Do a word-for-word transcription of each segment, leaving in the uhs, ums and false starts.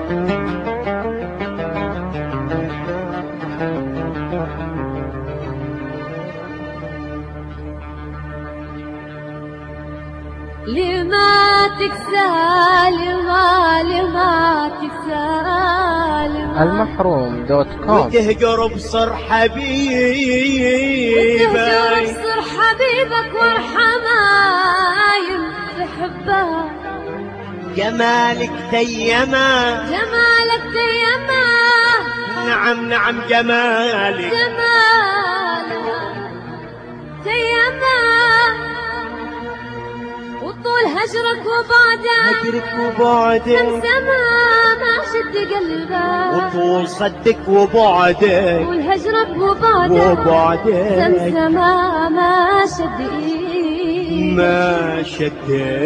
لما تكسى لما لما تكسى المحروم دوت كوم. وتهجر بصر حبيبك وتهجر بصر حبيبك والحمايم تحبها. جمالك تيما جمالك تيما نعم نعم جمالك جمالك تيما وطول هجرك وبعدك هجرك وبعدك سمسمة ما شد قلبك وطول صدك وبعدك طول هجرك وبعدك وبعدك سمسمة ما شد ما شد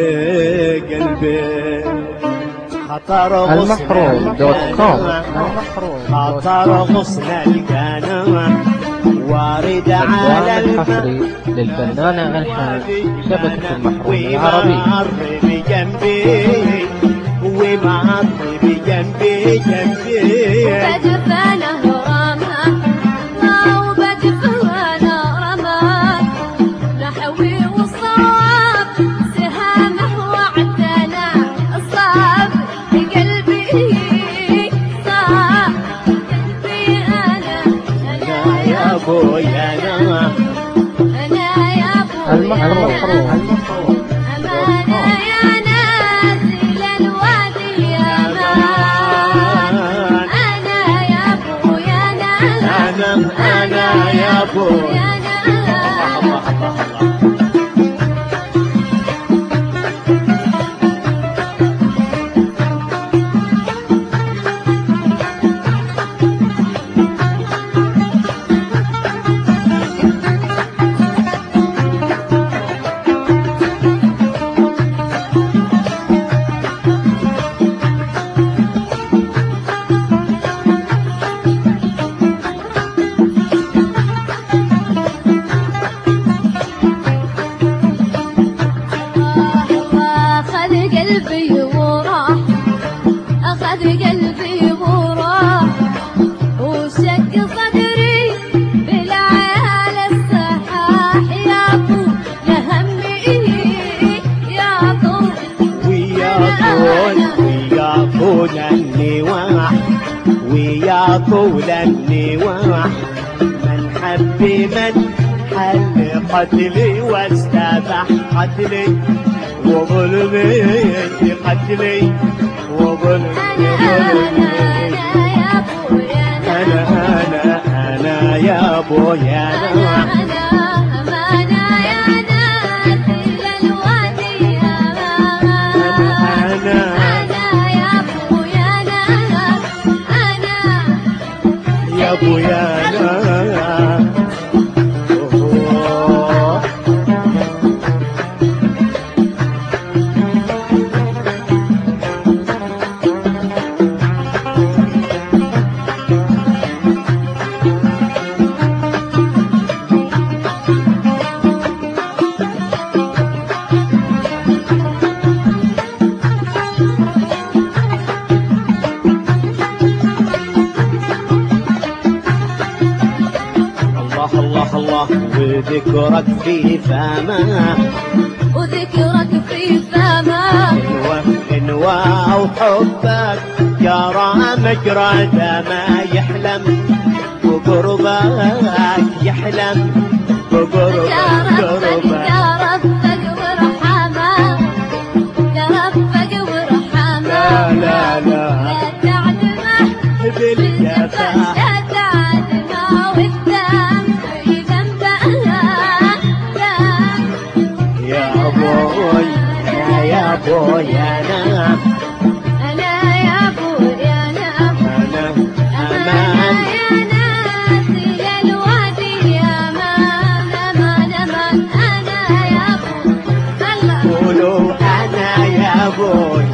قلبك. خطر المحروم دوت كوم. خطر غصن القنوة وارد على الحصري للفنانة ألحان شبكة المحروم العربي. ومعر بجنبي ومعر بجنبي جنبي وبدفنه رمى وبدفنه رمى نحوي وصاب سهامه وعدنا صاب بقلبي صاب بقلبي أنا أنا يا ابويا انا أنا يا المحروم أمانة يا نازل الوادي يا مان أنا يا أبويا أنا انا انا يا ابويا. قلبي وراح أخذ قلبي وراح وشق صدري بالعيال الصحاح يا طول لهمي يا طول ويا طول ويا طول النواح ويا طول النواح من حب من حل قتلي واستباح قتلي وظلمي قتلي وظلمي أنا أنا أنا يا أبويا أنا أنا أمانة يا نازل الوادي يا مان أنا أنا يا أبويا أنا أنا يا أبويا أنا الله الله وذكرك في فما وذكرك في فما انوى انوى وحبك جرى مجرى ما يحلم وقربك يحلم وقربك يا ربك يا ربك ورحمة يا ربك ورحمة لا لا لا لا تعدمه بالجفا لا تعدمه والدم في ذنبه يا ابوي يا ابوي انا أنا يا أبويا أنا انا أمان امان يا نازل الوادي يا مان أمان أمان أنا يا أبويا قولوا انا يا ابوي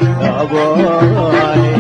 ابوي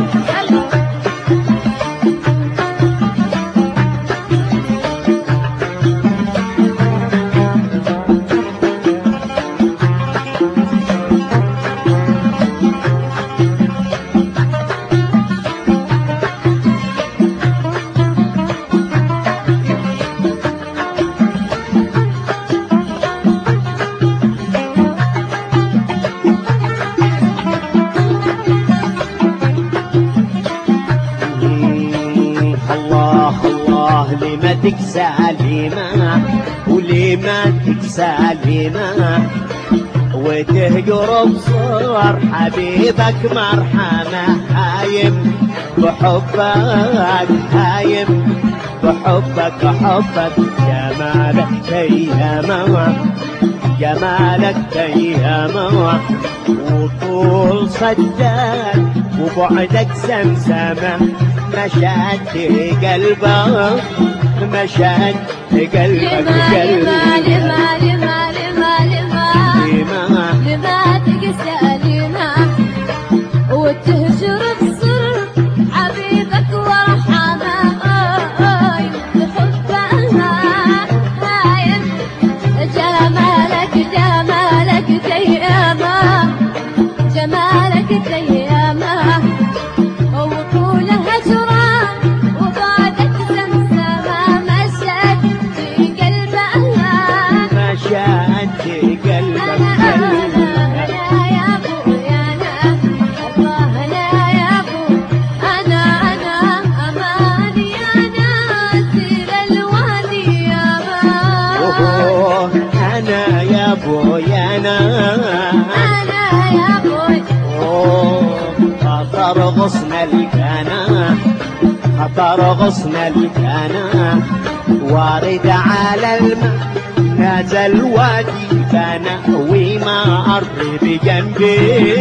مشيتك سالمة وليمتك سالمة وتهجر بصور حبيبك مرحمة هايم بحبك هايم بحبك حبك جمالك تيهمة جمالك تيهمة وطول صدك وبعدك سمسمة مشات قلبك مشات قلبك لما لما قلبك لما لما لما لما لما تقسى لما وتهجر بسر حبيبك ورحمة بحبها هايم جمالك جمالك تيامة جمالك تيامة وطول هجرة وبعدك سمسمة مشت في قلبها مشات قلبك أنا قلبك أنا يا أبويا أنا الله أنا يا أبو أنا أنا أماني أنا سير الوادي يا أوه، أنا يا بوي أنا أنا يا أبوي أوه، خطر غصن الكنا خطر غصن الكنا وارد على الماء نزل وادي فانا وما أرضي بجنبي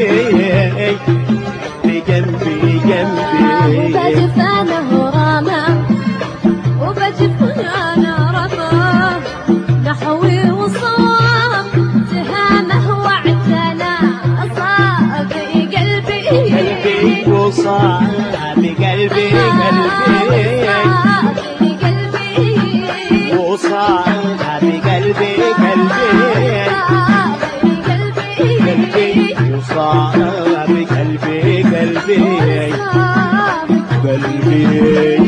بجنبي جنبي وبجفانه رامة وبجفانه رمى نحوي وصام سهامه واعتنى صاب قلبي قلبي وصاب بقلبي قلبي صاب قلبي وصاب بقلبي قلبي صاب قلبي قلبي وصاب بقلبي قلبي صاب قلبي